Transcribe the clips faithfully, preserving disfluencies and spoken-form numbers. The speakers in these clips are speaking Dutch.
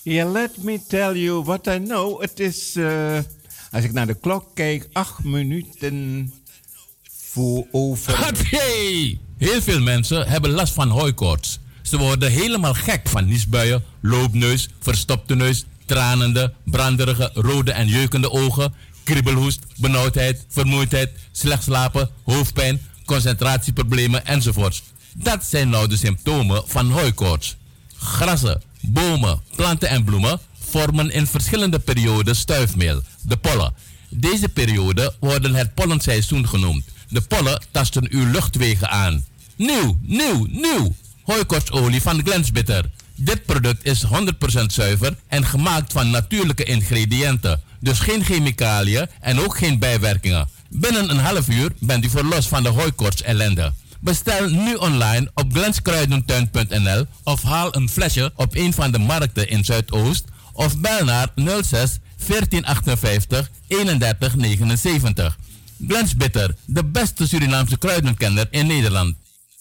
Yeah, let me tell you what I know. Het is, uh, als ik naar de klok kijk, acht minuten voor over. Hey! Heel veel mensen hebben last van hooikoorts. Ze worden helemaal gek van niesbuien, loopneus, verstopte neus, tranende, branderige, rode en jeukende ogen, kriebelhoest, benauwdheid, vermoeidheid, slecht slapen, hoofdpijn, concentratieproblemen enzovoorts. Dat zijn nou de symptomen van hooikoorts. Grassen, bomen, planten en bloemen vormen in verschillende perioden stuifmeel, de pollen. Deze perioden worden het pollenseizoen genoemd. De pollen tasten uw luchtwegen aan. Nieuw, nieuw, nieuw! Hooikoortsolie van Glensbitter. Dit product is honderd procent zuiver en gemaakt van natuurlijke ingrediënten. Dus geen chemicaliën en ook geen bijwerkingen. Binnen een half uur bent u verlost van de hooikoorts ellende. Bestel nu online op glenskruidentuin punt n l of haal een flesje op een van de markten in Zuidoost of bel naar nul zes veertien achtenvijftig eenendertig negenenzeventig. Glensbitter, de beste Surinaamse kruidenkenner in Nederland.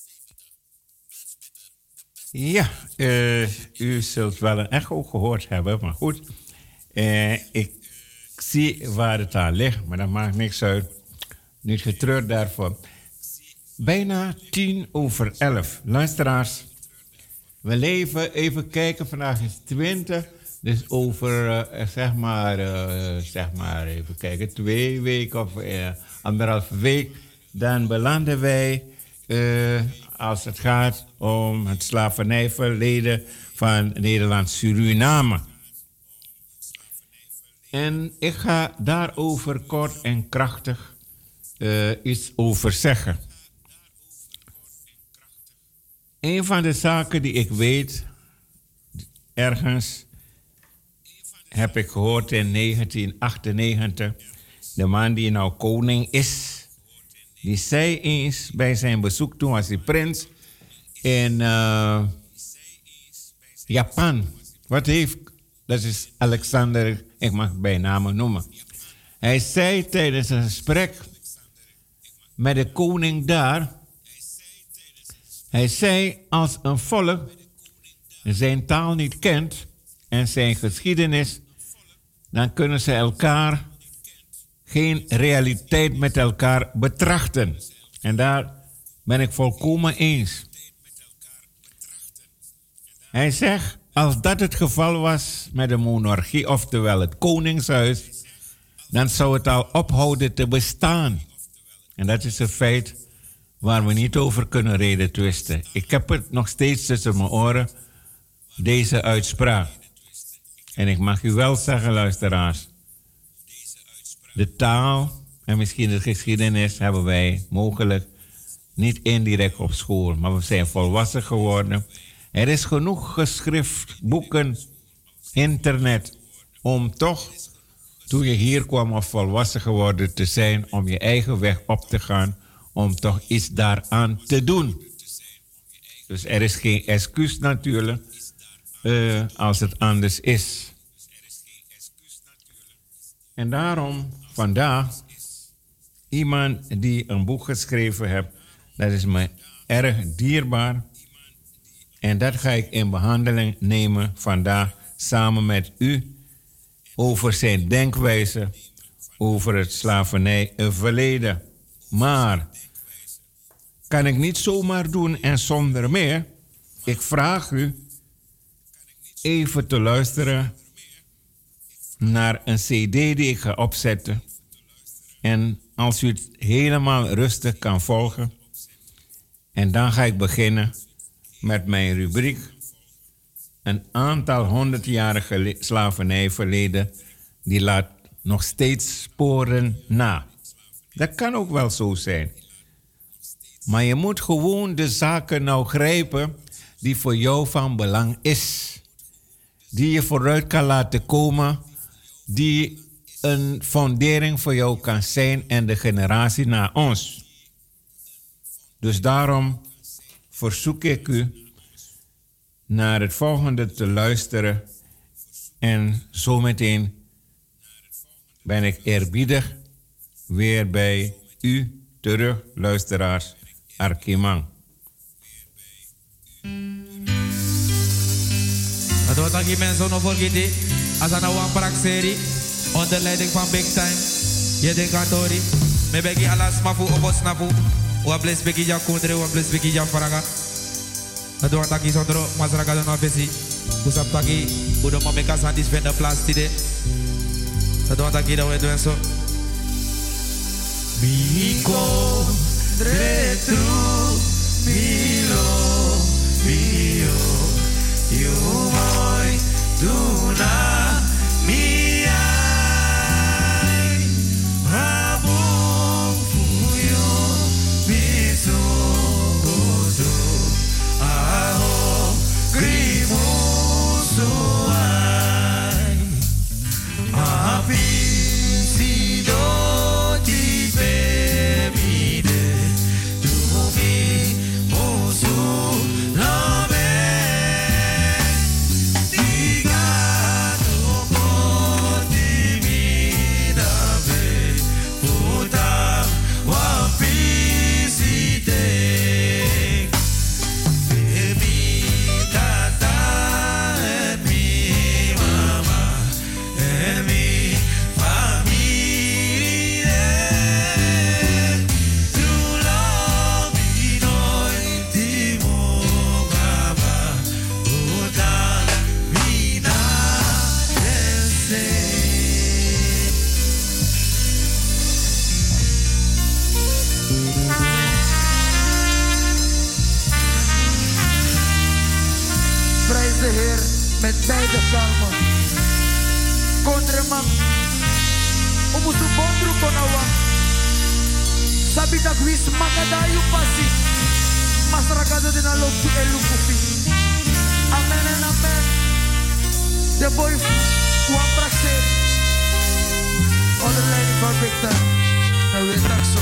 Ja, uh, u zult wel een echo gehoord hebben, maar goed. Uh, ik zie waar het aan ligt, maar dat maakt niks uit. Niet getreurd daarvoor. Bijna tien over elf. Luisteraars, we leven, even kijken, vandaag is twintig. Dus over, uh, zeg maar, uh, zeg maar, even kijken, twee weken of uh, anderhalve week. Dan belanden wij, uh, als het gaat om het slavernijverleden van Nederland-Suriname. En ik ga daarover kort en krachtig uh, iets over zeggen. Een van de zaken die ik weet, ergens heb ik gehoord in negentien achtennegentig, de man die nou koning is, die zei eens bij zijn bezoek, toen was hij prins, in uh, Japan. Wat heeft, dat is Alexander, ik mag bij namen noemen. Hij zei tijdens een gesprek met de koning daar, hij zei, als een volk zijn taal niet kent en zijn geschiedenis, dan kunnen ze elkaar geen realiteit met elkaar betrachten. En daar ben ik volkomen eens. Hij zegt, als dat het geval was met de monarchie, oftewel het koningshuis, dan zou het al ophouden te bestaan. En dat is een feit waar we niet over kunnen reden twisten. Ik heb het nog steeds tussen mijn oren, deze uitspraak. En ik mag u wel zeggen, luisteraars, de taal en misschien de geschiedenis hebben wij mogelijk niet indirect op school, maar we zijn volwassen geworden. Er is genoeg geschrift, boeken, internet, om toch, toen je hier kwam of volwassen geworden te zijn, om je eigen weg op te gaan, om toch iets daaraan te doen. Dus er is geen excuus natuurlijk, uh, als het anders is. En daarom vandaag iemand die een boek geschreven heeft, dat is me erg dierbaar. En dat ga ik in behandeling nemen vandaag samen met u over zijn denkwijze over het slavernijverleden. Maar kan ik niet zomaar doen en zonder meer. Ik vraag u even te luisteren naar een cd die ik ga opzetten. En als u het helemaal rustig kan volgen. En dan ga ik beginnen met mijn rubriek. Een aantal honderdjarige slavernijverleden, die laat nog steeds sporen na. Dat kan ook wel zo zijn. Maar je moet gewoon de zaken nou grijpen die voor jou van belang is. Die je vooruit kan laten komen, die een fundering voor jou kan zijn en de generatie na ons. Dus daarom verzoek ik u naar het volgende te luisteren. En zometeen ben ik eerbiedig weer bij u terug, luisteraars. Arkimang. Dat wordt ook mensen nog vergeten. Als aan een praxerie, onder leiding van Big Time. Je denkt aan Tori. Me begi alas mafu obos nafu. Wa bless begi ja kundre, wa bless begi ja faraga. Dat wordt ook zonder masraga dan afesi. Usap taki, udah mau meka sandis venda plastide. Dat wordt ook dat we doen zo. Miko dretru milo mio you mooi duna miai rabon fuyo bisu gozo aho grimo suai api sido di femide tu mi musu love met beide salmen. Kondreman, umusu bondru konawa. Sabi tak wis makadayu pasi. Masyarakat de na lopu elukufi. Amen en amen. De boy Juan Praxer. Onder leiding van Victor. Nou weer tak zo.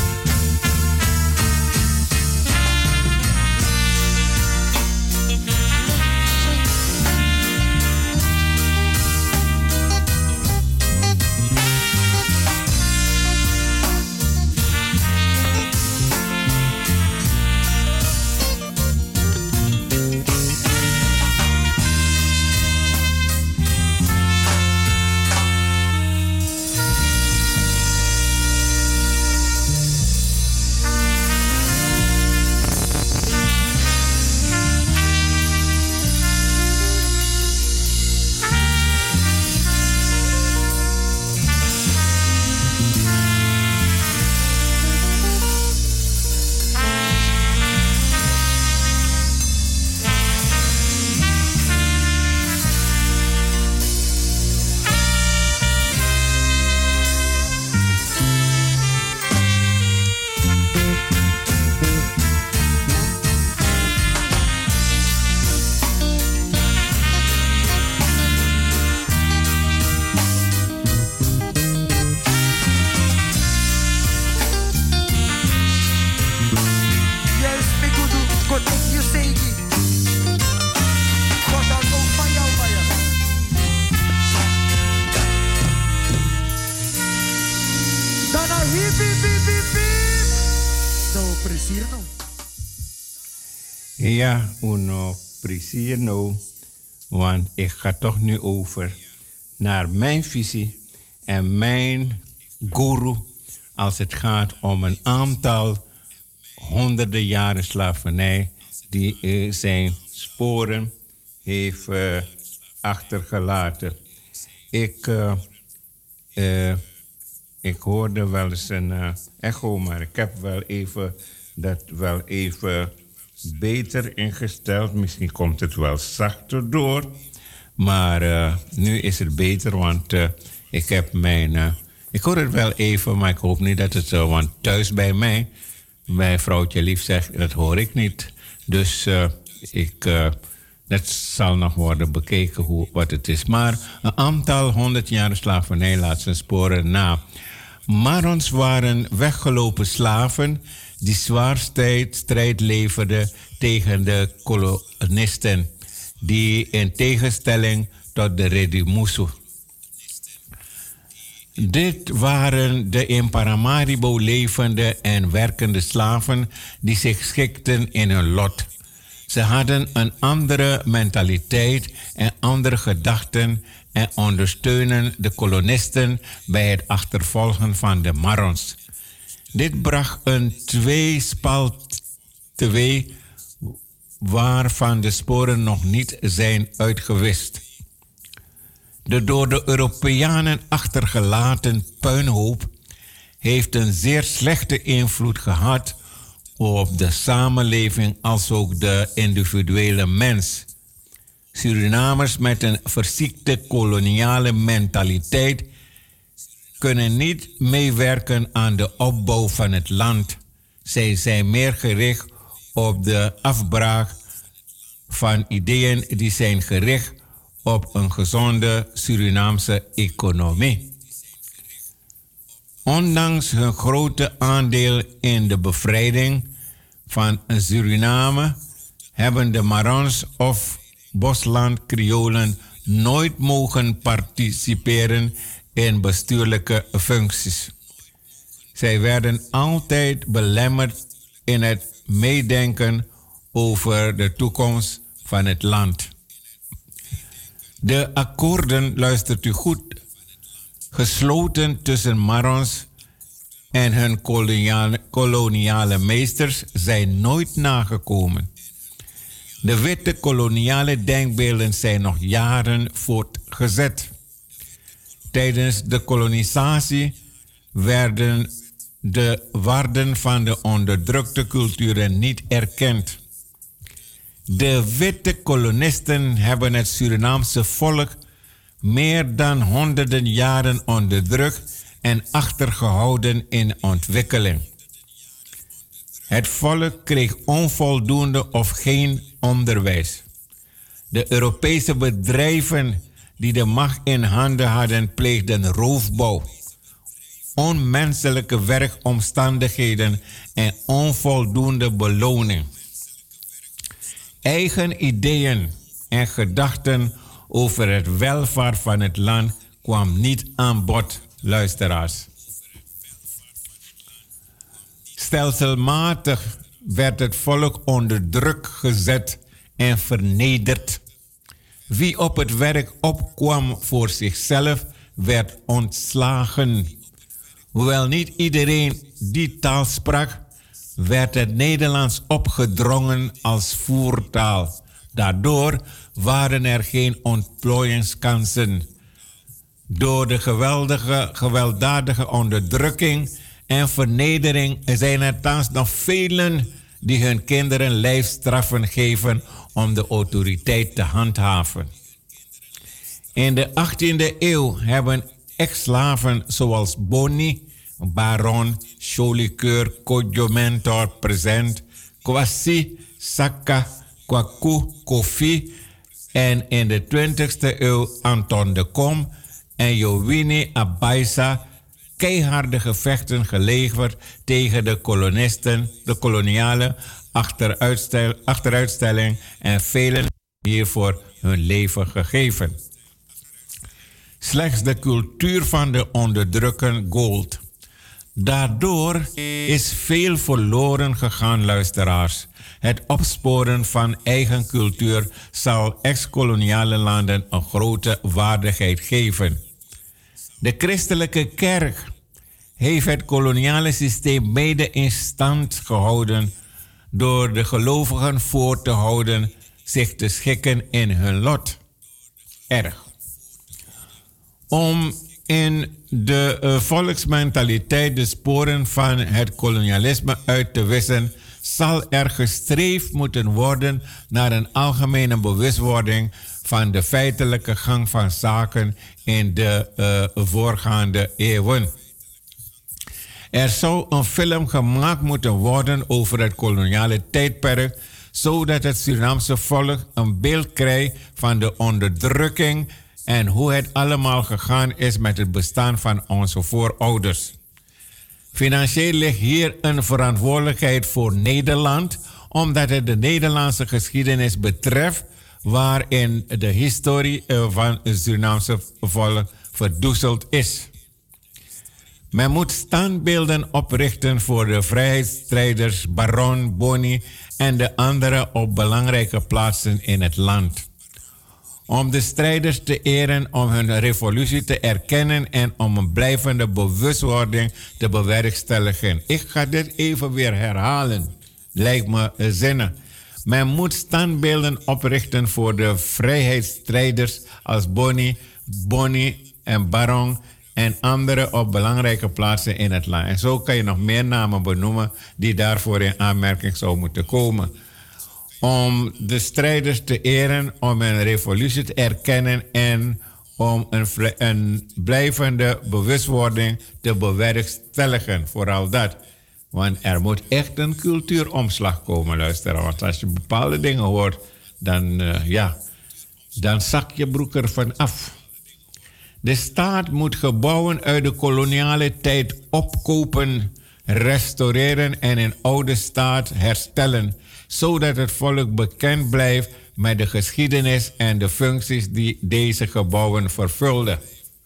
Ja, uno plezier nou, want ik ga toch nu over naar mijn visie en mijn guru als het gaat om een aantal honderden jaren slavernij die uh, zijn sporen heeft uh, achtergelaten. Ik, uh, uh, ik hoorde wel eens een uh, echo, maar ik heb wel even dat wel even beter ingesteld. Misschien komt het wel zachter door. Maar uh, nu is het beter, want uh, ik heb mijn... Uh, ik hoor het wel even, maar ik hoop niet dat het zo... Want thuis bij mij, mijn vrouwtje lief zegt, dat hoor ik niet. Dus uh, ik... Uh, dat zal nog worden bekeken hoe, wat het is. Maar een aantal honderd jaar slavernij laat zijn sporen na. Marons waren weggelopen slaven die zwaar strijd, strijd leverden tegen de kolonisten, die in tegenstelling tot de Redimusu. Dit waren de in Paramaribo levende en werkende slaven die zich schikten in hun lot. Ze hadden een andere mentaliteit en andere gedachten en ondersteunen de kolonisten bij het achtervolgen van de Marons. Dit bracht een tweespalt teweeg waarvan de sporen nog niet zijn uitgewist. De door de Europeanen achtergelaten puinhoop heeft een zeer slechte invloed gehad op de samenleving als ook de individuele mens. Surinamers met een verziekte koloniale mentaliteit kunnen niet meewerken aan de opbouw van het land. Zij zijn meer gericht op de afbraak van ideeën die zijn gericht op een gezonde Surinaamse economie. Ondanks hun grote aandeel in de bevrijding van Suriname hebben de Marons of Bosland Kriolen nooit mogen participeren in bestuurlijke functies. Zij werden altijd belemmerd in het meedenken over de toekomst van het land. De akkoorden, luistert u goed, gesloten tussen Marons en hun koloniale, koloniale meesters zijn nooit nagekomen. De witte koloniale denkbeelden zijn nog jaren voortgezet. Tijdens de kolonisatie werden de waarden van de onderdrukte culturen niet erkend. De witte kolonisten hebben het Surinaamse volk meer dan honderden jaren onderdrukt en achtergehouden in ontwikkeling. Het volk kreeg onvoldoende of geen onderwijs. De Europese bedrijven die de macht in handen hadden, pleegden roofbouw, onmenselijke werkomstandigheden en onvoldoende beloning. Eigen ideeën en gedachten over het welvaart van het land kwam niet aan bod, luisteraars. Stelselmatig werd het volk onder druk gezet en vernederd. Wie op het werk opkwam voor zichzelf, werd ontslagen. Hoewel niet iedereen die taal sprak, werd het Nederlands opgedrongen als voertaal. Daardoor waren er geen ontplooiingskansen. Door de geweldige, gewelddadige onderdrukking en vernedering zijn er thans nog velen die hun kinderen lijfstraffen geven om de autoriteit te handhaven. In de achttiende eeuw hebben ex-slaven zoals Boni, Baron, Cholikeur, Kodjo Mentor, Present, Kwasi, Saka, Kwaku, Kofi en in de twintigste eeuw Anton de Kom en Jowini Abaisa keiharde gevechten geleverd tegen de kolonisten, de koloniale achteruitstel, achteruitstelling en velen hiervoor hun leven gegeven. Slechts de cultuur van de onderdrukken gold. Daardoor is veel verloren gegaan, luisteraars. Het opsporen van eigen cultuur zal ex-koloniale landen een grote waardigheid geven. De christelijke kerk heeft het koloniale systeem mede in stand gehouden door de gelovigen voor te houden zich te schikken in hun lot. Erg. Om in de uh, volksmentaliteit de sporen van het kolonialisme uit te wissen, zal er gestreefd moeten worden naar een algemene bewustwording van de feitelijke gang van zaken in de uh, voorgaande eeuwen. Er zou een film gemaakt moeten worden over het koloniale tijdperk, zodat het Surinaamse volk een beeld krijgt van de onderdrukking en hoe het allemaal gegaan is met het bestaan van onze voorouders. Financieel ligt hier een verantwoordelijkheid voor Nederland, omdat het de Nederlandse geschiedenis betreft, waarin de historie van het Surinaamse volk verdoezeld is. Men moet standbeelden oprichten voor de vrijheidsstrijders Baron, Boni en de anderen op belangrijke plaatsen in het land. Om de strijders te eren, om hun revolutie te erkennen en om een blijvende bewustwording te bewerkstelligen. Ik ga dit even weer herhalen. Lijkt me zinnig. Men moet standbeelden oprichten voor de vrijheidsstrijders als Boni, Boni en Baron en anderen op belangrijke plaatsen in het land. En zo kan je nog meer namen benoemen die daarvoor in aanmerking zouden moeten komen. Om de strijders te eren, om een revolutie te erkennen en om een, een blijvende bewustwording te bewerkstelligen. Vooral dat. Want er moet echt een cultuuromslag komen, luisteren. Want als je bepaalde dingen hoort, dan, uh, ja, dan zak je broek ervan af. De staat moet gebouwen uit de koloniale tijd opkopen, restaureren en in oude staat herstellen, zodat het volk bekend blijft met de geschiedenis en de functies die deze gebouwen vervulden.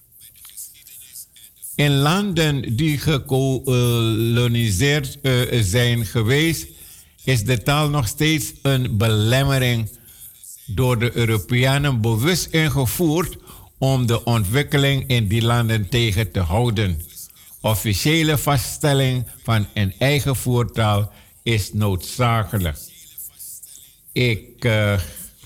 In landen die gekoloniseerd uh, zijn geweest, is de taal nog steeds een belemmering door de Europeanen bewust ingevoerd om de ontwikkeling in die landen tegen te houden. Officiële vaststelling van een eigen voertaal is noodzakelijk. Ik, uh,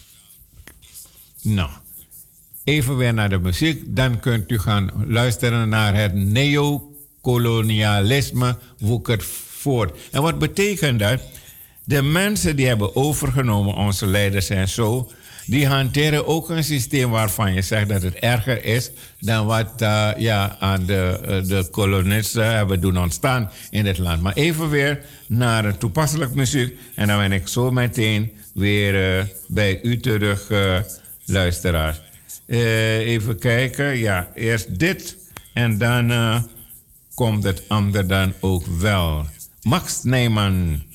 nou, even weer naar de muziek. Dan kunt u gaan luisteren naar het neocolonialisme woekert voort. En wat betekent dat? De mensen die hebben overgenomen, onze leiders en zo, die hanteren ook een systeem waarvan je zegt dat het erger is dan wat uh, ja, aan de, uh, de kolonisten hebben doen ontstaan in het land. Maar even weer naar een toepasselijk muziek en dan ben ik zo meteen weer uh, bij u terug, uh, luisteraars. Uh, even kijken, ja, eerst dit en dan uh, komt het ander dan ook wel. Max Nijman.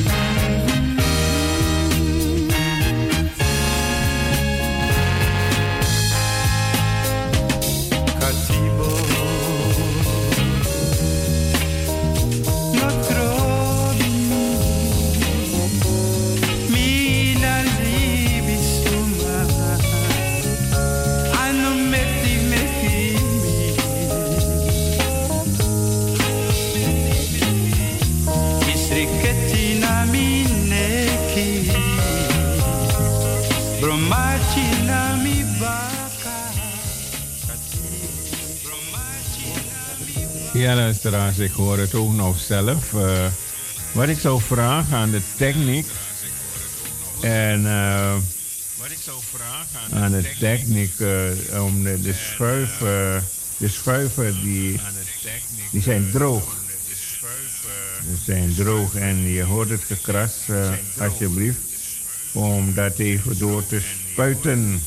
Ja, luisteraars, ik hoor het ook nog zelf. Uh, wat ik zou vragen aan de techniek en uh, wat ik zou vragen aan, aan de techniek uh, om de, de schuiven, de schuiven die, die zijn droog. Die zijn droog en je hoort het gekras, uh, alsjeblieft, om dat even door te spuiten.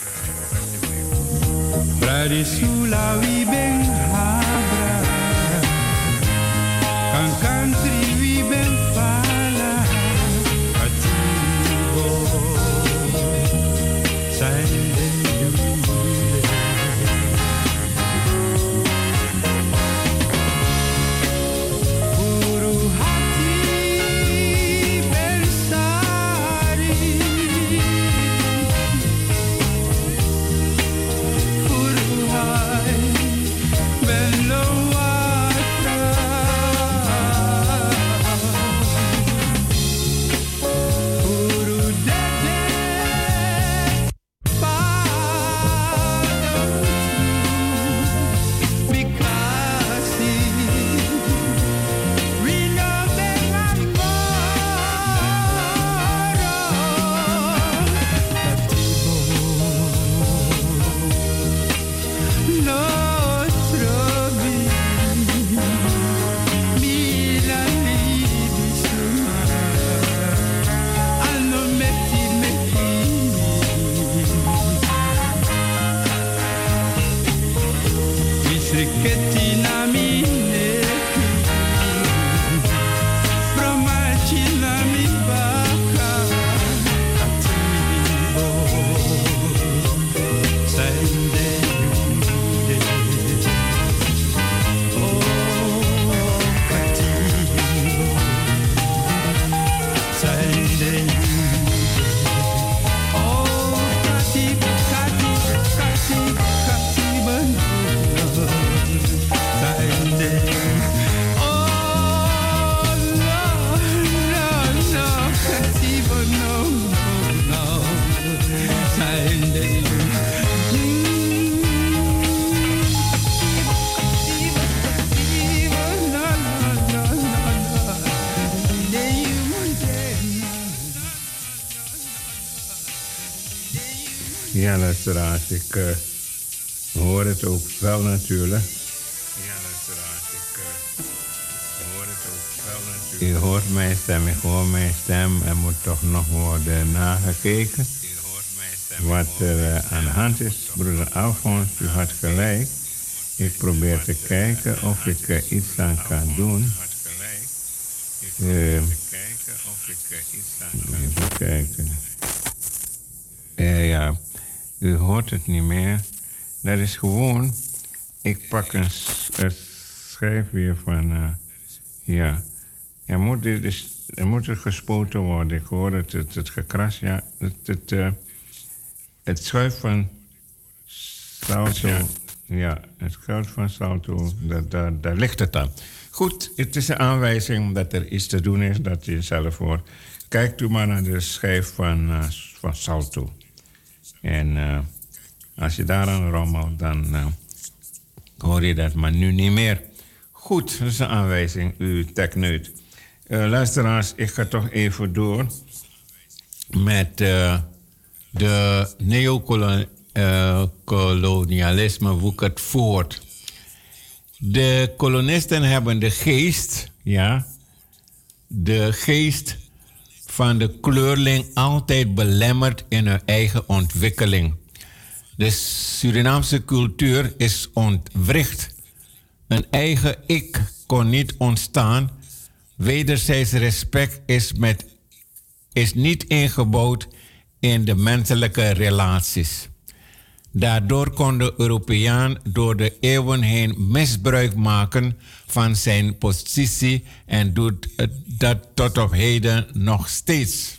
Bradisula wie ben habra, kan country wie ben fala, ativo, zijn de jule. Puru hati bersari, puru hai belowata. Ja, luisteraars, ik uh, hoor het ook wel natuurlijk. Ja, luisteraars, ik uh, hoor het ook wel natuurlijk. U hoort mijn stem, ik hoor mijn stem. Er moet toch nog worden nagekeken. U hoort mijn stem. Wat er uh, aan de hand is, broeder Alfons, u had gelijk. Ik probeer te kijken of ik er iets aan kan doen. Uh, even kijken. Uh, ja, u hoort het niet meer. Dat is gewoon... Ik pak een, een schijf weer van... Uh, ja, er moet, dus, er moet er gespoten worden. Ik hoor het, het, het gekras. Ja, het, het, uh, het schuif van Salto... Ja. Ja, het geld van Salto, daar, daar, daar ligt het aan. Goed, het is een aanwijzing dat er iets te doen is, dat je zelf hoort. Kijkt u maar naar de schijf van, uh, van Salto. En uh, als je daaraan rommelt, dan uh, hoor je dat maar nu niet meer. Goed, dat is een aanwijzing, u techneut. Uh, luisteraars, ik ga toch even door met uh, de neocolonialisme. Uh, kolonialisme woekert voort. De kolonisten hebben de geest, ja, de geest van de kleurling altijd belemmerd in hun eigen ontwikkeling. De Surinaamse cultuur is ontwricht. Een eigen ik kon niet ontstaan. Wederzijds respect is, met, is niet ingebouwd in de menselijke relaties. Daardoor kon de Europeaan door de eeuwen heen misbruik maken van zijn positie en doet dat tot op heden nog steeds.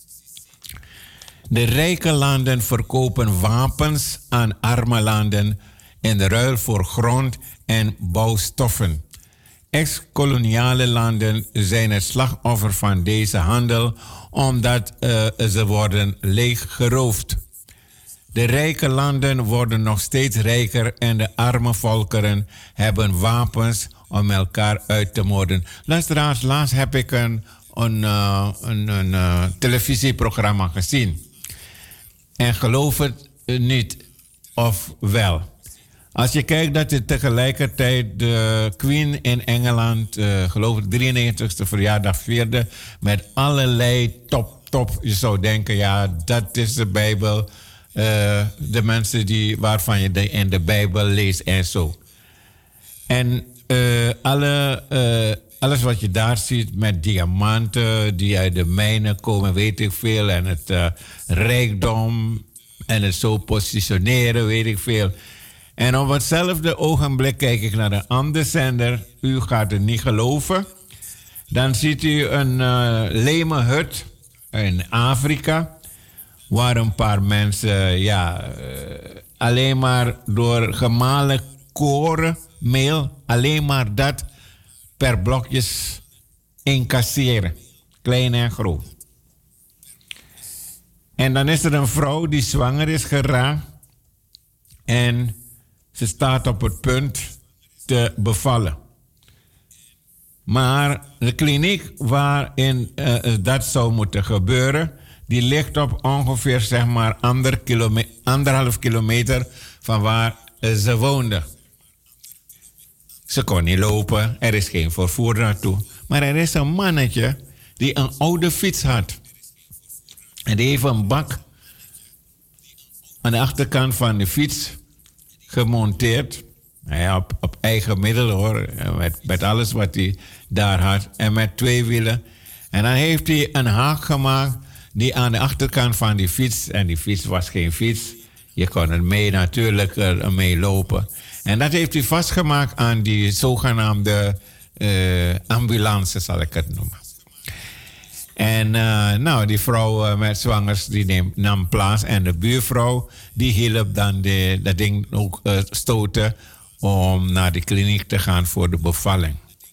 De rijke landen verkopen wapens aan arme landen in ruil voor grond en bouwstoffen. Ex-koloniale landen zijn het slachtoffer van deze handel omdat uh, ze worden leeggeroofd. De rijke landen worden nog steeds rijker en de arme volkeren hebben wapens om elkaar uit te moorden. Luisteraars, laatst heb ik een, een, uh, een, een uh, televisieprogramma gezien. En geloof het niet of wel. Als je kijkt dat je tegelijkertijd de Queen in Engeland, uh, geloof ik, drieënnegentigste verjaardag vierde met allerlei top, top. Je zou denken, ja, dat is de Bijbel. Uh, de mensen die, waarvan je de, in de Bijbel leest en zo. En uh, alle, uh, alles wat je daar ziet met diamanten die uit de mijnen komen, weet ik veel. En het uh, rijkdom en het zo positioneren, weet ik veel. En op hetzelfde ogenblik kijk ik naar een andere zender. U gaat het niet geloven. Dan ziet u een uh, leme hut in Afrika. Waar een paar mensen ja, uh, alleen maar door gemalen korenmeel, alleen maar dat per blokjes incasseren. Klein en groot. En dan is er een vrouw die zwanger is geraakt. En ze staat op het punt te bevallen. Maar de kliniek waarin uh, dat zou moeten gebeuren, die ligt op ongeveer zeg maar ander kilome- anderhalf kilometer van waar uh, ze woonde. Ze kon niet lopen, er is geen vervoer naartoe. Maar er is een mannetje die een oude fiets had. En die heeft een bak aan de achterkant van de fiets gemonteerd. Ja, op, op eigen middel hoor, met, met alles wat hij daar had. En met twee wielen. En dan heeft hij een haak gemaakt die aan de achterkant van die fiets, en die fiets was geen fiets, je kon er mee natuurlijk uh, mee lopen. En dat heeft hij vastgemaakt aan die zogenaamde uh, ambulance, zal ik het noemen. En uh, nou, die vrouw uh, met zwangers die neem, nam plaats en de buurvrouw die hielp dan de, dat ding ook uh, stoten om naar de kliniek te gaan voor de bevalling.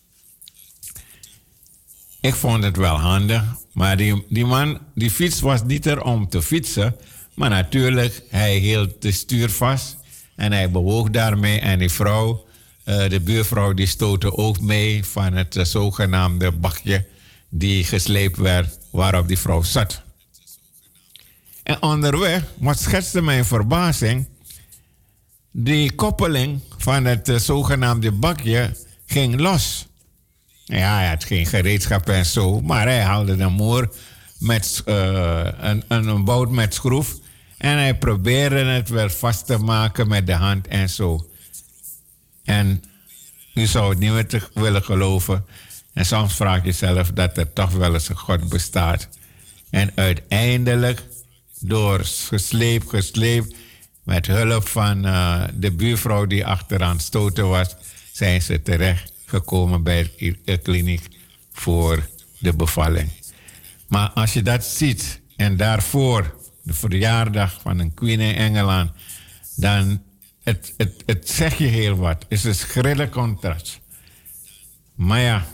Ik vond het wel handig, maar die, die man, die fiets was niet er om te fietsen. Maar natuurlijk, hij hield de stuur vast en hij bewoog daarmee. En die vrouw, uh, de buurvrouw, die stootte ook mee van het uh, zogenaamde bakje die gesleept werd waarop die vrouw zat. En onderweg, wat schetste mijn verbazing, die koppeling van het uh, zogenaamde bakje ging los. Ja, hij had geen gereedschap en zo, maar hij haalde een moer met uh, een, een bout met schroef en hij probeerde het wel vast te maken met de hand en zo. En u zou het niet meer willen geloven. En soms vraag je jezelf dat er toch wel eens een God bestaat. En uiteindelijk, door gesleept, gesleept, met hulp van uh, de buurvrouw die achteraan stoten was, zijn ze terecht gekomen bij de kliniek voor de bevalling. Maar als je dat ziet en daarvoor de verjaardag van een queen in Engeland, dan het, het, het zeg je heel wat. Het is een schrille contrast. Maar ja,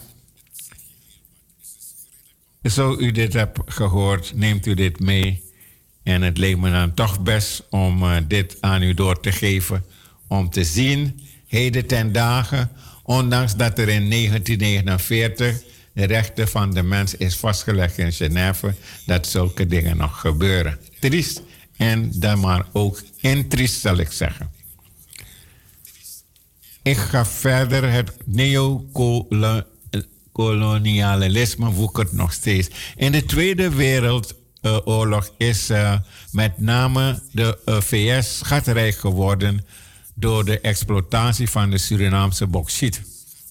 zo u dit hebt gehoord, neemt u dit mee. En het leek me dan toch best om uh, dit aan u door te geven. Om te zien, heden ten dagen, ondanks dat er in negentien negenenveertig de rechten van de mens is vastgelegd in Genève, dat zulke dingen nog gebeuren. Triest en dan maar ook intriest, zal ik zeggen. Ik ga verder. Het neocolonialisme woekert nog steeds. In de Tweede Wereldoorlog is uh, met name de uh, V S schatrijk geworden door de exploitatie van de Surinaamse bauxiet.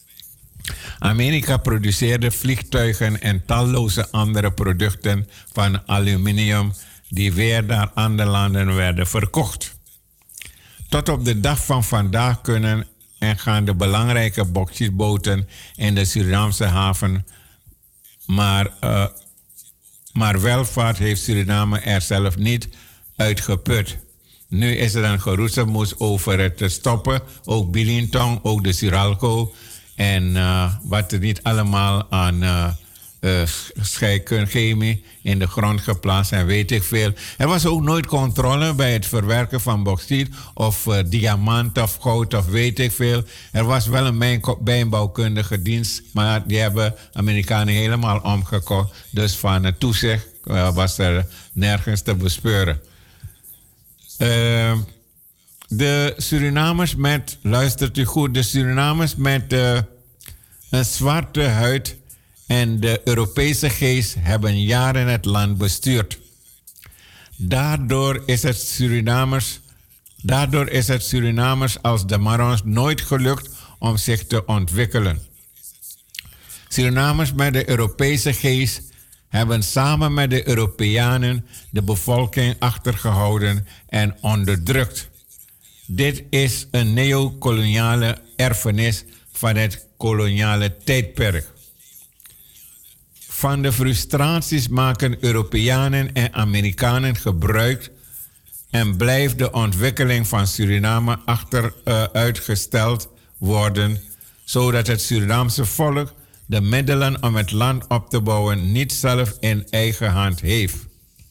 Amerika produceerde vliegtuigen en talloze andere producten van aluminium die weer naar andere landen werden verkocht. Tot op de dag van vandaag kunnen en gaan de belangrijke bauxietboten in de Surinaamse haven, maar, uh, maar welvaart heeft Suriname er zelf niet uitgeput. Nu is er een geroezemoes over het te stoppen, ook Bilintong, ook de Suralco. En uh, wat er niet allemaal aan uh, uh, scheikunchemie in de grond geplaatst en weet ik veel. Er was ook nooit controle bij het verwerken van bauxiet of uh, diamant of goud of weet ik veel. Er was wel een mijn, mijnbouwkundige dienst, maar die hebben Amerikanen helemaal omgekocht. Dus van het toezicht uh, was er nergens te bespeuren. Uh, De Surinamers met, luistert u goed, de Surinamers met uh, een zwarte huid en de Europese geest hebben jaren het land bestuurd. Daardoor is het Surinamers, daardoor is het Surinamers als de Marons nooit gelukt om zich te ontwikkelen. Surinamers met de Europese geest hebben samen met de Europeanen de bevolking achtergehouden en onderdrukt. Dit is een neocoloniale erfenis van het koloniale tijdperk. Van de frustraties maken Europeanen en Amerikanen gebruik en blijft de ontwikkeling van Suriname achteruitgesteld uh, worden, zodat het Surinaamse volk de middelen om het land op te bouwen niet zelf in eigen hand heeft.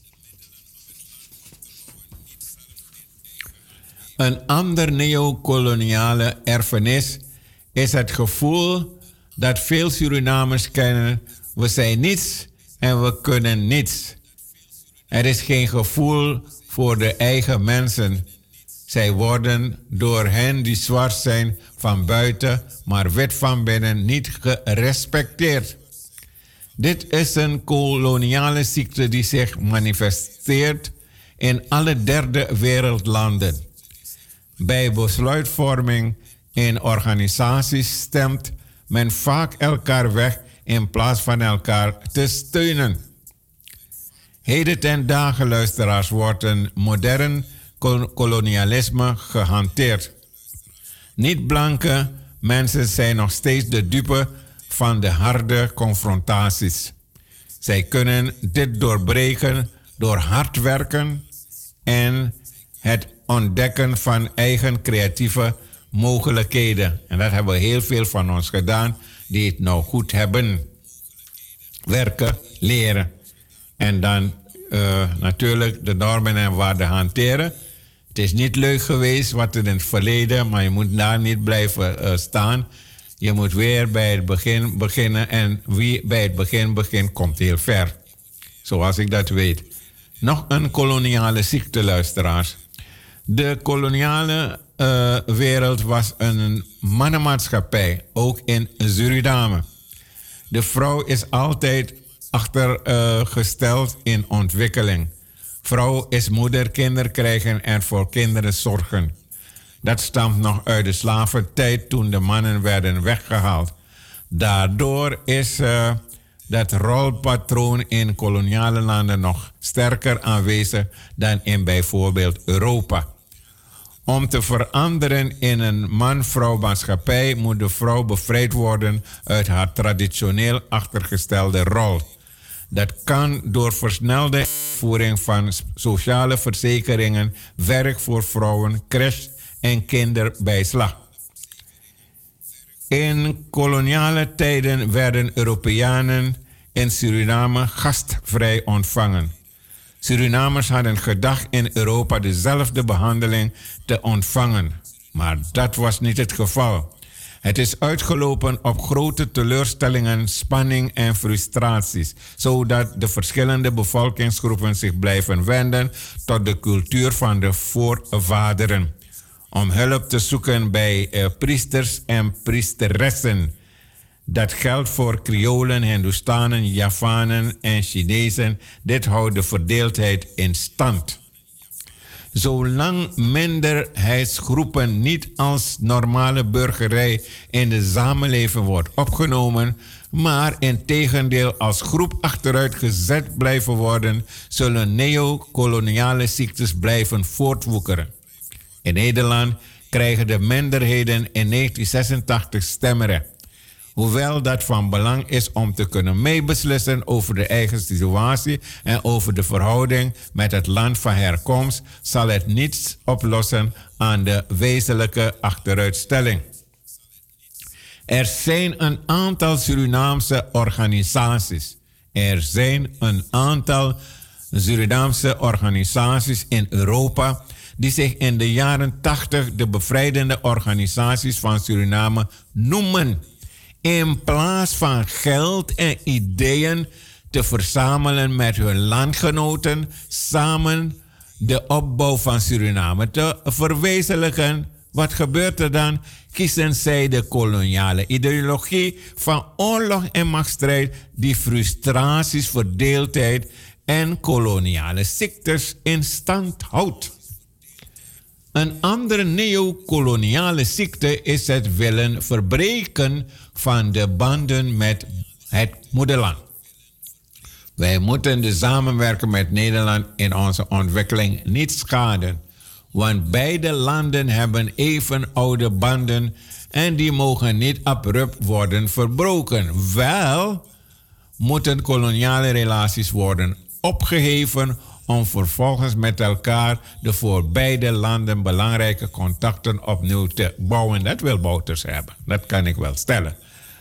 Een ander neocoloniale erfenis is het gevoel dat veel Surinamers kennen: we zijn niets en we kunnen niets. Er is geen gevoel voor de eigen mensen. Zij worden door hen die zwart zijn van buiten, maar wit van binnen niet gerespecteerd. Dit is een koloniale ziekte die zich manifesteert in alle derde wereldlanden. Bij besluitvorming in organisaties stemt men vaak elkaar weg in plaats van elkaar te steunen. Heden ten dagen, luisteraars, wordt een modern kolonialisme gehanteerd. Niet-blanke mensen zijn nog steeds de dupe van de harde confrontaties. Zij kunnen dit doorbreken door hard werken en het ontdekken van eigen creatieve mogelijkheden. En dat hebben heel veel van ons gedaan die het nou goed hebben. Werken, leren. En dan uh, natuurlijk de normen en waarden hanteren. Het is niet leuk geweest wat er in het verleden, maar je moet daar niet blijven uh, staan. Je moet weer bij het begin beginnen en wie bij het begin begint, komt heel ver. Zoals ik dat weet. Nog een koloniale ziekte, luisteraars. De koloniale uh, wereld was een mannenmaatschappij, ook in Suriname. De vrouw is altijd achtergesteld uh, in ontwikkeling. Vrouw is moeder, kinderen krijgen en voor kinderen zorgen. Dat stamt nog uit de slaventijd toen de mannen werden weggehaald. Daardoor is uh, dat rolpatroon in koloniale landen nog sterker aanwezig dan in bijvoorbeeld Europa. Om te veranderen in een man-vrouw maatschappij moet de vrouw bevrijd worden uit haar traditioneel achtergestelde rol. Dat kan door versnelde invoering van sociale verzekeringen, werk voor vrouwen, crash en kinderbijslag. In koloniale tijden werden Europeanen in Suriname gastvrij ontvangen. Surinamers hadden gedacht in Europa dezelfde behandeling te ontvangen. Maar dat was niet het geval. Het is uitgelopen op grote teleurstellingen, spanning en frustraties, zodat de verschillende bevolkingsgroepen zich blijven wenden tot de cultuur van de voorvaderen. Om hulp te zoeken bij uh, priesters en priesteressen. Dat geldt voor Kriolen, Hindoestanen, Javanen en Chinezen. Dit houdt de verdeeldheid in stand. Zolang minderheidsgroepen niet als normale burgerij in de samenleving wordt opgenomen, maar integendeel als groep achteruit gezet blijven worden, zullen neocoloniale ziektes blijven voortwoekeren. In Nederland krijgen de minderheden in negentien zesentachtig stemrecht. Hoewel dat van belang is om te kunnen meebeslissen over de eigen situatie en over de verhouding met het land van herkomst, zal het niets oplossen aan de wezenlijke achteruitstelling. Er zijn een aantal Surinaamse organisaties. Er zijn een aantal Surinaamse organisaties in Europa die zich in de jaren tachtig de bevrijdende organisaties van Suriname noemen. In plaats van geld en ideeën te verzamelen met hun landgenoten, samen de opbouw van Suriname te verwezenlijken. Wat gebeurt er dan? Kiezen zij de koloniale ideologie van oorlog en machtsstrijd die frustraties, verdeeldheid en koloniale ziektes in stand houdt. Een andere neocoloniale ziekte is het willen verbreken van de banden met het moederland. Wij moeten de samenwerking met Nederland in onze ontwikkeling niet schaden, want beide landen hebben even oude banden en die mogen niet abrupt worden verbroken. Wel moeten koloniale relaties worden opgeheven om vervolgens met elkaar de voor beide landen belangrijke contacten opnieuw te bouwen. Dat wil Bouters hebben, dat kan ik wel stellen.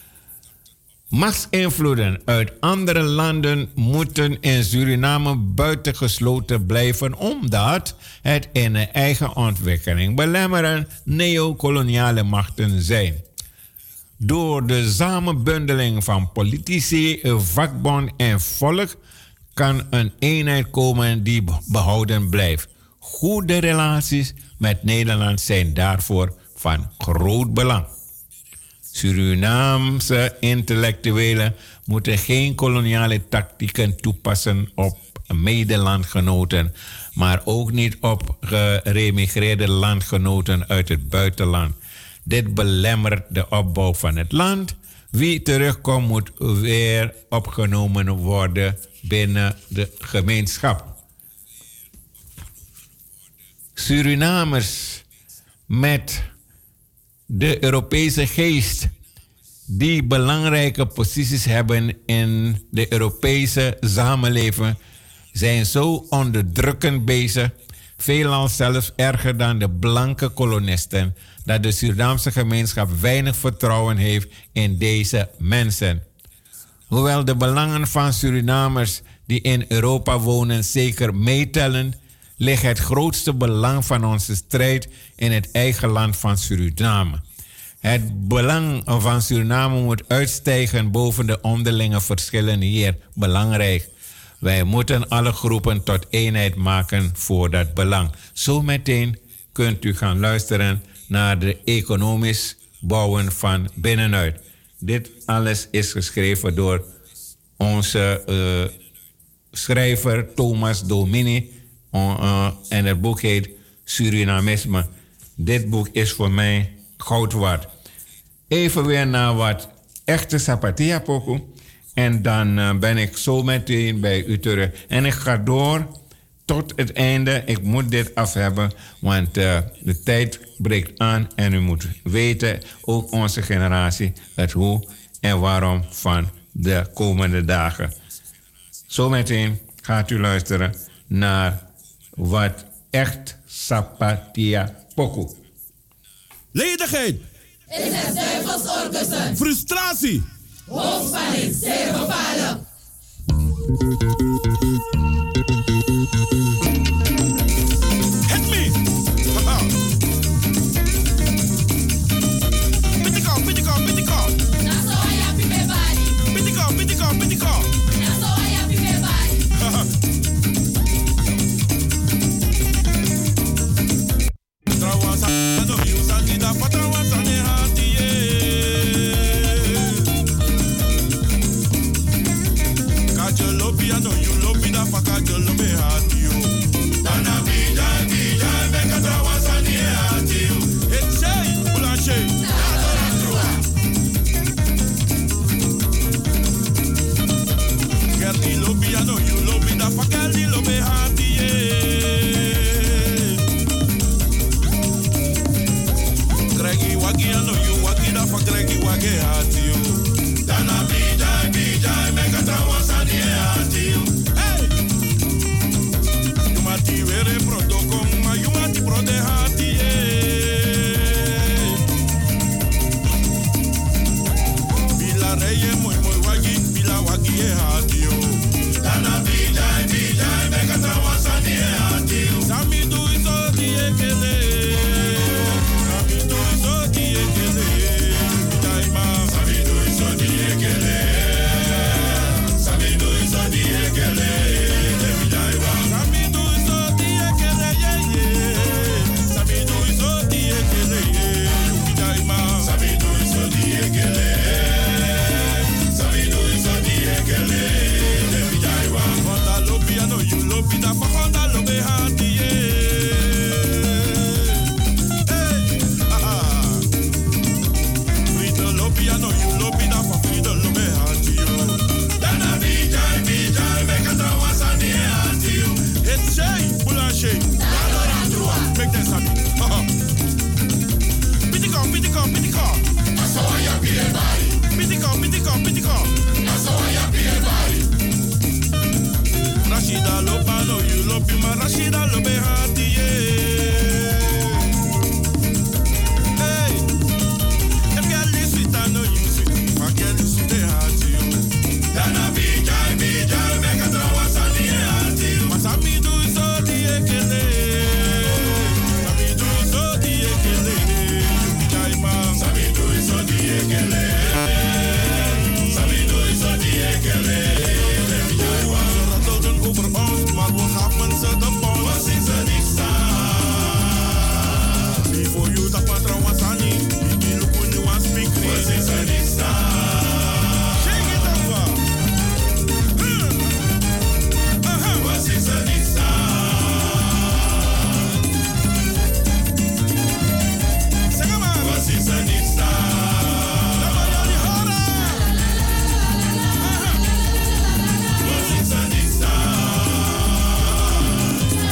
Machtsinvloeden uit andere landen moeten in Suriname buitengesloten blijven, omdat het in een eigen ontwikkeling belemmeren neocoloniale machten zijn. Door de samenbundeling van politici, vakbond en volk kan een eenheid komen die behouden blijft. Goede relaties met Nederland zijn daarvoor van groot belang. Surinaamse intellectuelen moeten geen koloniale tactieken toepassen op medelandgenoten, maar ook niet op geremigreerde landgenoten uit het buitenland. Dit belemmert de opbouw van het land. Wie terugkomt moet weer opgenomen worden binnen de gemeenschap. Surinamers met de Europese geest die belangrijke posities hebben in de Europese samenleving zijn zo onderdrukkend bezig, veelal zelfs erger dan de blanke kolonisten, dat de Surinaamse gemeenschap weinig vertrouwen heeft in deze mensen. Hoewel de belangen van Surinamers die in Europa wonen zeker meetellen, ligt het grootste belang van onze strijd in het eigen land van Suriname. Het belang van Suriname moet uitstijgen boven de onderlinge verschillen hier. Belangrijk. Wij moeten alle groepen tot eenheid maken voor dat belang. Zometeen kunt u gaan luisteren naar de economisch bouwen van binnenuit. Dit alles is geschreven door onze uh, schrijver Thomas Domini. Uh, uh, en het boek heet Surinamisme. Dit boek is voor mij goud waard. Even weer naar wat echte Sapatia pokoe. En dan uh, ben ik zo meteen bij u terug. En ik ga door tot het einde. Ik moet dit af hebben, want uh, de tijd breekt aan. En u moet weten, ook onze generatie, het hoe en waarom van de komende dagen. Zometeen gaat u luisteren naar wat echt Sapatia pokoe. Ledigheid. Is het duivelsorgussen. Frustratie. Hoofdspanning, zeer bepalend. Hit me. Haha. Pitikau, pitikau, pitikau. Na so I happy me body. Pitikau, pitikau, pitikau. Na so I happy me body. Haha. Trawansa, no you sani da patrawansa ne hati ye. Kajolo piano you lopi da fa kajolo me hati yo. Dana bija bija me katrawansa ne hati yo. Etche, blanche. Gerti lo piano you lopi da fa kajolo me hati ye. Gregi wagi ano you wagi da fa gregi wagi hati yo. Dana bija bija me katrawansa ne hati yo. Hey, you mati vere proto koma you mati pro de hati ye. Bila reye moy moy wagi bila wagi ye hati yo. Dana bija bija me katrawansa ne hati yo. Sami du iso die kele. Sami du iso die kele. Daima sami du iso die kele. Sami du iso die kele. Sami du iso die kele ye ye. Sami du iso die kele ye. Daima sami du iso die kele. Sami du iso die kele. Honda lopi ano you lopi da fa honda lopi hati ye. Hey, ah ah. Frito lopi ano you lopi da fa frito lopi hati yo. Dana bija bija me katrawansa ne hati yo. It's shay blanche. Dano randua. Make them sabi. Ah ah. Pitikau pitikau pitikau. Na so I happy me body. Pitikau pitikau pitikau. Na so I happy me body. Rashida lopa no you lopi ma Rashida lopi hati ye. Hey, if you listen to no you sweet, forget listen to hati yo. Dana bija bija me katrawansa ne hati yo. Masami du so die kele. Sami du so die kele. Jaima. Sami du so die kele. Sami du so die kele. Ze rattelden over ons, maar we gaven ze de bal. Wat zien ze niet staan? Before you tap patrawasani, iki luku ni wan speak. Wat zien ze niet staan? Shake it over. Hmm. Aha. Wat zien ze niet staan? Zeg maar. Wat zien ze niet staan? Laat maar jullie horen. Aha. Wat zien ze niet staan?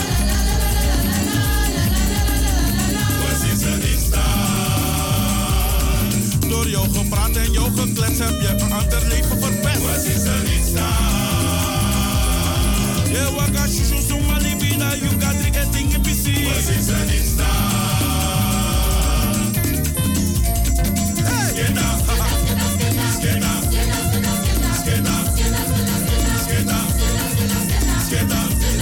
Wat zien ze niet staan? Door jouw gepraat en jouw geklets heb je een ander leven verpest. Wat zien ze niet staan? Je waka shushu suma libida, you got drie en dingen busy. Wat zien ze niet staan? Hey! Skeda, haha. Skeda. Skeda. Skeda. Skeda.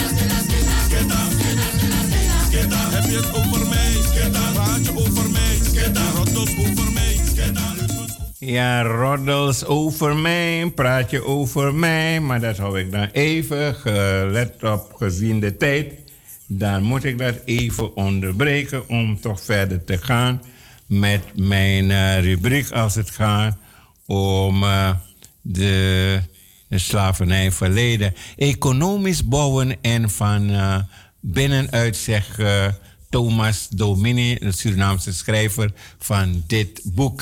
Skeda. Heb je het over mij? Skeda. Praat je over mij? Skeda. Roddels over mij? Skeda. Ja, roddels over mij, praat je over mij. Maar dat hou ik dan even, gelet op gezien de tijd. Dan moet ik dat even onderbreken om toch verder te gaan met mijn uh, rubriek als het gaat om uh, de, de slavernijverleden. Economisch bouwen en van uh, binnenuit, zegt uh, Thomas Domini, de Surinaamse schrijver van dit boek.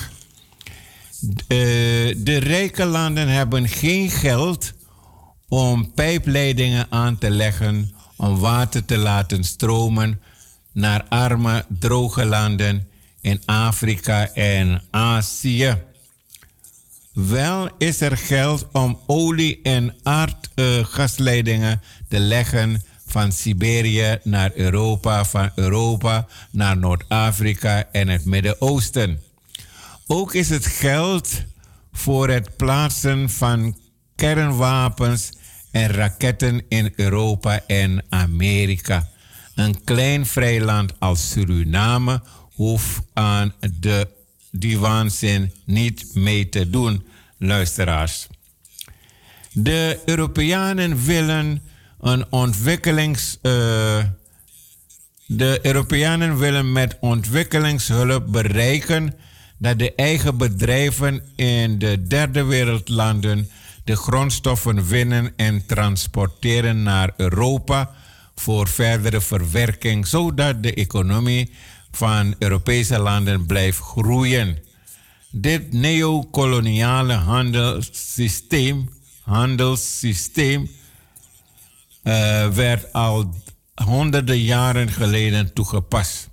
Uh, de rijke landen hebben geen geld om pijpleidingen aan te leggen om water te laten stromen naar arme, droge landen in Afrika en Azië. Wel is er geld om olie- en aardgasleidingen uh, te leggen van Siberië naar Europa, van Europa naar Noord-Afrika en het Midden-Oosten. Ook is het geld voor het plaatsen van kernwapens en raketten in Europa en Amerika. Een klein vrij land als Suriname hoeft aan de, die waanzin niet mee te doen, luisteraars. De Europeanen willen een ontwikkelings... Uh, de Europeanen willen met ontwikkelingshulp bereiken dat de eigen bedrijven in de derde wereldlanden de grondstoffen winnen en transporteren naar Europa voor verdere verwerking, zodat de economie van Europese landen blijft groeien. Dit neocoloniale handelssysteem, handelssysteem uh, werd al honderden jaren geleden toegepast.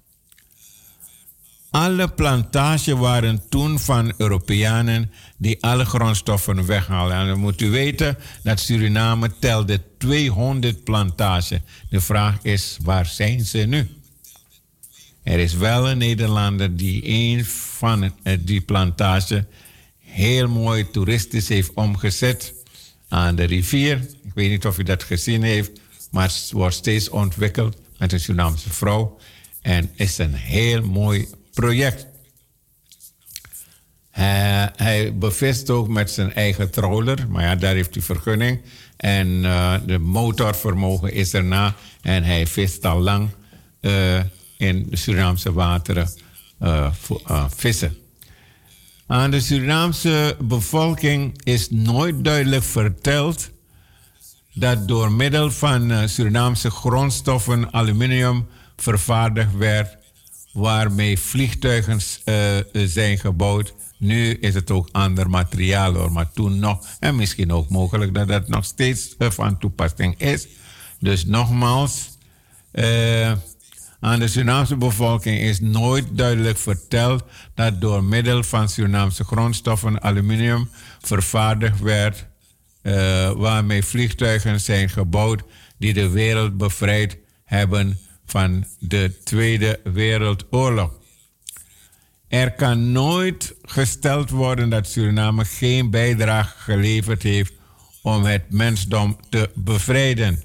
Alle plantages waren toen van Europeanen die alle grondstoffen weghalen. En dan moet u weten dat Suriname telde tweehonderd plantages. De vraag is, waar zijn ze nu? Er is wel een Nederlander die een van die plantages heel mooi toeristisch heeft omgezet aan de rivier. Ik weet niet of u dat gezien heeft, maar het wordt steeds ontwikkeld met een Surinaamse vrouw. En is een heel mooi project. Hij, hij bevist ook met zijn eigen troller, maar ja, daar heeft hij vergunning. En uh, de motorvermogen is erna en hij vist al lang uh, in de Surinaamse wateren uh, voor, uh, vissen. Aan de Surinaamse bevolking is nooit duidelijk verteld dat door middel van uh, Surinaamse grondstoffen aluminium vervaardigd werd, waarmee vliegtuigen uh, zijn gebouwd. Nu is het ook ander materiaal hoor, maar toen nog. En misschien ook mogelijk dat dat nog steeds uh, van toepassing is. Dus nogmaals, uh, aan de Surinaamse bevolking is nooit duidelijk verteld dat door middel van Surinaamse grondstoffen aluminium vervaardigd werd, uh, waarmee vliegtuigen zijn gebouwd die de wereld bevrijd hebben van de Tweede Wereldoorlog. Er kan nooit gesteld worden dat Suriname geen bijdrage geleverd heeft om het mensdom te bevrijden.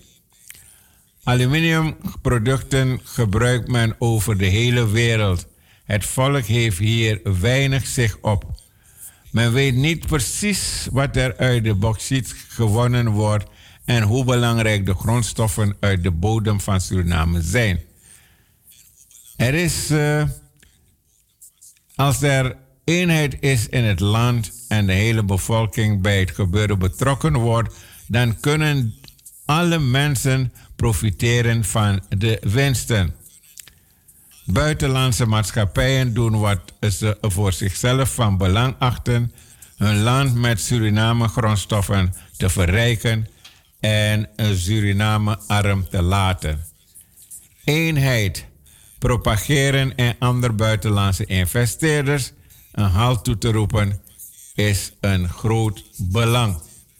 Aluminiumproducten gebruikt men over de hele wereld. Het volk heeft hier weinig zicht op. Men weet niet precies wat er uit de bauxiet gewonnen wordt en hoe belangrijk de grondstoffen uit de bodem van Suriname zijn. Er is, uh, als er eenheid is in het land en de hele bevolking bij het gebeuren betrokken wordt, dan kunnen alle mensen profiteren van de winsten. Buitenlandse maatschappijen doen wat ze voor zichzelf van belang achten, hun land met Suriname grondstoffen te verrijken en Suriname arm te laten. Eenheid, propageren en andere buitenlandse investeerders een halt toe te roepen is een groot belang.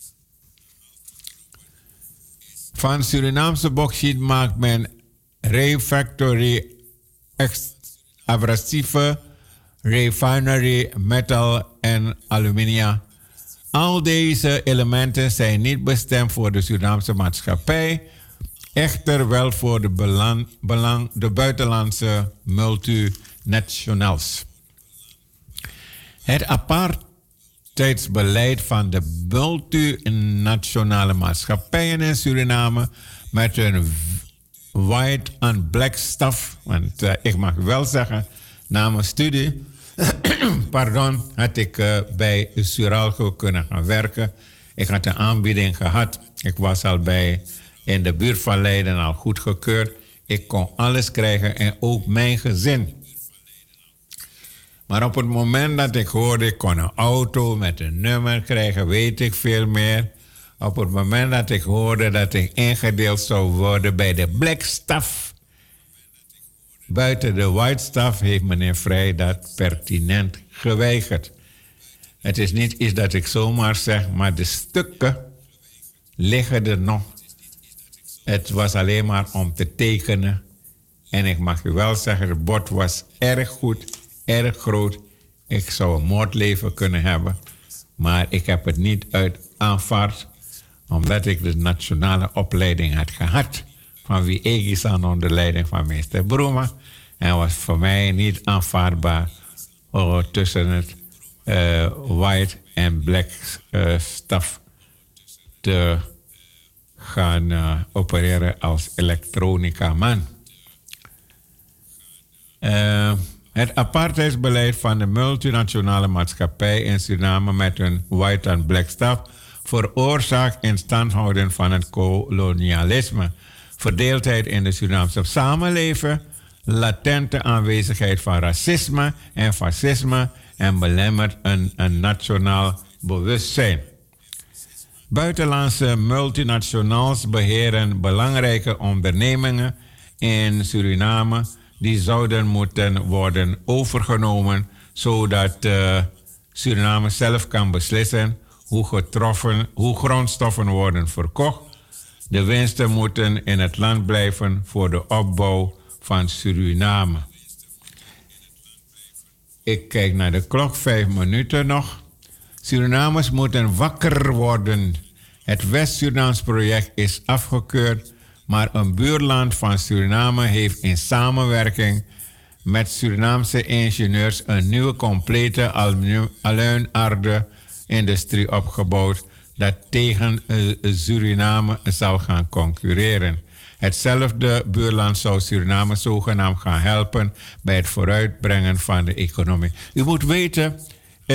Van Surinaamse bauxiet maakt men refractory, abrasieve, refinery, metal en aluminium. Al deze elementen zijn niet bestemd voor de Surinaamse maatschappij, echter wel voor de, belang, belang, de buitenlandse multinationals. Het apart, apartheidsbeleid van de multinationale maatschappijen in Suriname met hun white and black stuff. Want uh, ik mag wel zeggen, na mijn studie, pardon, had ik uh, bij Suralco kunnen gaan werken. Ik had een aanbieding gehad. Ik was al bij in de buurt van Leiden al goedgekeurd. Ik kon alles krijgen en ook mijn gezin. Maar op het moment dat ik hoorde, ik kon een auto met een nummer krijgen, weet ik veel meer. Op het moment dat ik hoorde dat ik ingedeeld zou worden bij de black staff, buiten de white staff, heeft meneer Vrij dat pertinent geweigerd. Het is niet iets dat ik zomaar zeg, maar de stukken liggen er nog. Het was alleen maar om te tekenen. En ik mag u wel zeggen, het bord was erg goed, erg groot. Ik zou een moordleven kunnen hebben. Maar ik heb het niet uit aanvaard, omdat ik de nationale opleiding had gehad. Van wie ik is aan onder leiding van meester Broema. En was voor mij niet aanvaardbaar oh, tussen het uh, white en black uh, staf te gaan uh, opereren als elektronica man. Uh, het apartheidsbeleid van de multinationale maatschappij in Suriname met hun white en black staf veroorzaakt instandhouden van het kolonialisme, verdeeldheid in de Surinaamse samenleving, latente aanwezigheid van racisme en fascisme en belemmert een, een nationaal bewustzijn. Buitenlandse multinationals beheren belangrijke ondernemingen in Suriname die zouden moeten worden overgenomen zodat uh, Suriname zelf kan beslissen hoe, getroffen, hoe grondstoffen worden verkocht. De winsten moeten in het land blijven voor de opbouw van Suriname. Ik kijk naar de klok, vijf minuten nog. Surinamers moeten wakker worden. Het West-Surinaams project is afgekeurd, maar een buurland van Suriname heeft in samenwerking met Surinaamse ingenieurs een nieuwe complete aluminaarde industrie opgebouwd dat tegen uh, Suriname zal gaan concurreren. Hetzelfde buurland zou Suriname zogenaamd gaan helpen bij het vooruitbrengen van de economie. U moet weten, uh,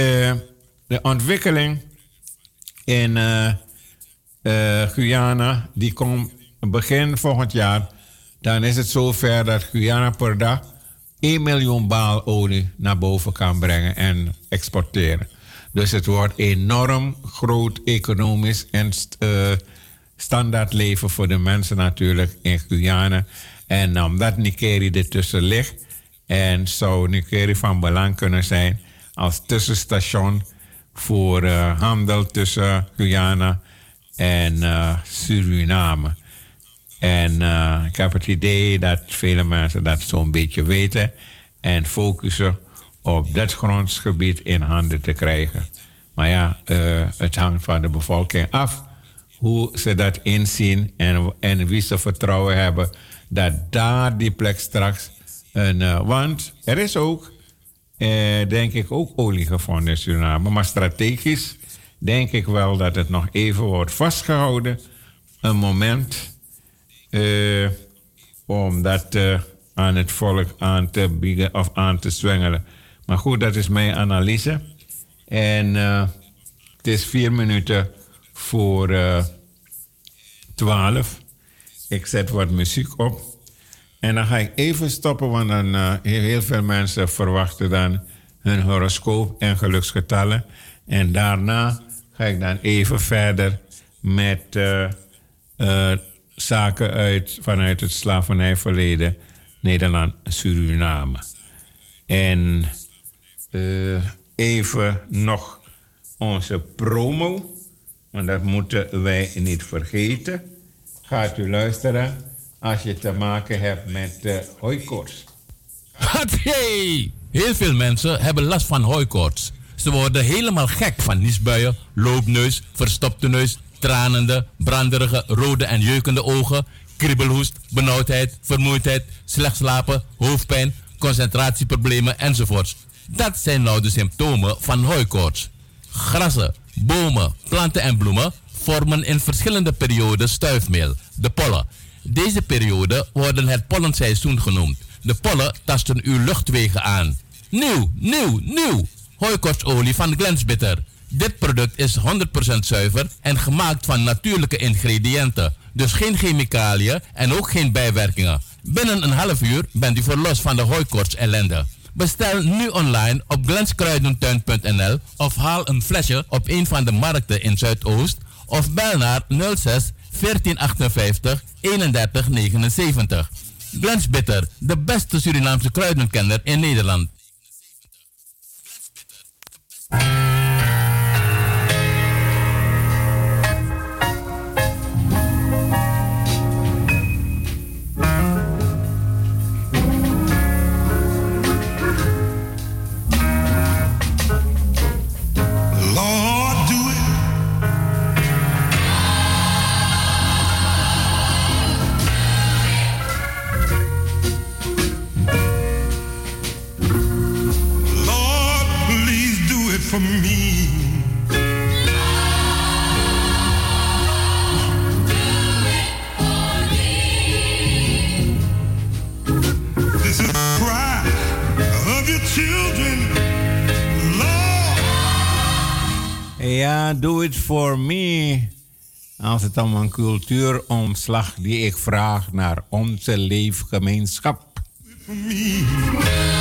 de ontwikkeling in uh, uh, Guyana, die komt begin volgend jaar, dan is het zover dat Guyana per dag één miljoen baal olie naar boven kan brengen en exporteren. Dus het wordt enorm groot economisch en uh, standaard leven voor de mensen natuurlijk in Guyana. En omdat Nikeri ertussen ligt, en zou Nikeri van belang kunnen zijn als tussenstation voor uh, handel tussen Guyana en uh, Suriname. En uh, ik heb het idee dat vele mensen dat zo'n beetje weten en focussen op dat grondsgebied in handen te krijgen. Maar ja, uh, het hangt van de bevolking af hoe ze dat inzien en, en wie ze vertrouwen hebben dat daar die plek straks een... Uh, want er is ook, uh, denk ik, ook olie gevonden in Suriname. Maar strategisch denk ik wel dat het nog even wordt vastgehouden. Een moment uh, om dat uh, aan het volk aan te bieden of aan te zwengelen. Maar goed, dat is mijn analyse. En uh, het is vier minuten voor uh, twaalf. Ik zet wat muziek op. En dan ga ik even stoppen, want dan uh, heel veel mensen verwachten dan hun horoscoop en geluksgetallen. En daarna ga ik dan even verder met uh, uh, zaken uit, vanuit het slavernijverleden Nederland-Suriname. En uh, even nog onze promo, want dat moeten wij niet vergeten. Gaat u luisteren als je te maken hebt met uh, hooikoorts. Hey! Heel veel mensen hebben last van hooikoorts. Ze worden helemaal gek van niesbuien, loopneus, verstopte neus, tranende, branderige, rode en jeukende ogen, kriebelhoest, benauwdheid, vermoeidheid, slecht slapen, hoofdpijn, concentratieproblemen enzovoorts. Dat zijn nou de symptomen van hooikoorts. Grassen, bomen, planten en bloemen vormen in verschillende perioden stuifmeel, de pollen. Deze perioden worden het pollenseizoen genoemd. De pollen tasten uw luchtwegen aan. Nieuw, nieuw, nieuw! Hooikortsolie van Glensbitter. Dit product is honderd procent zuiver en gemaakt van natuurlijke ingrediënten. Dus geen chemicaliën en ook geen bijwerkingen. Binnen een half uur bent u verlost van de hooikorts ellende. Bestel nu online op glenskruidentuin punt n l of haal een flesje op een van de markten in Zuidoost of bel naar nul zes veertien achtenvijftig eenendertig negenenzeventig. Glensbitter, de beste Surinaamse kruidenkenner in Nederland. For me, this is the cry of your children, Lord. Ja, do it for me. Als het om een cultuuromslag die ik vraag naar onze leefgemeenschap. For me.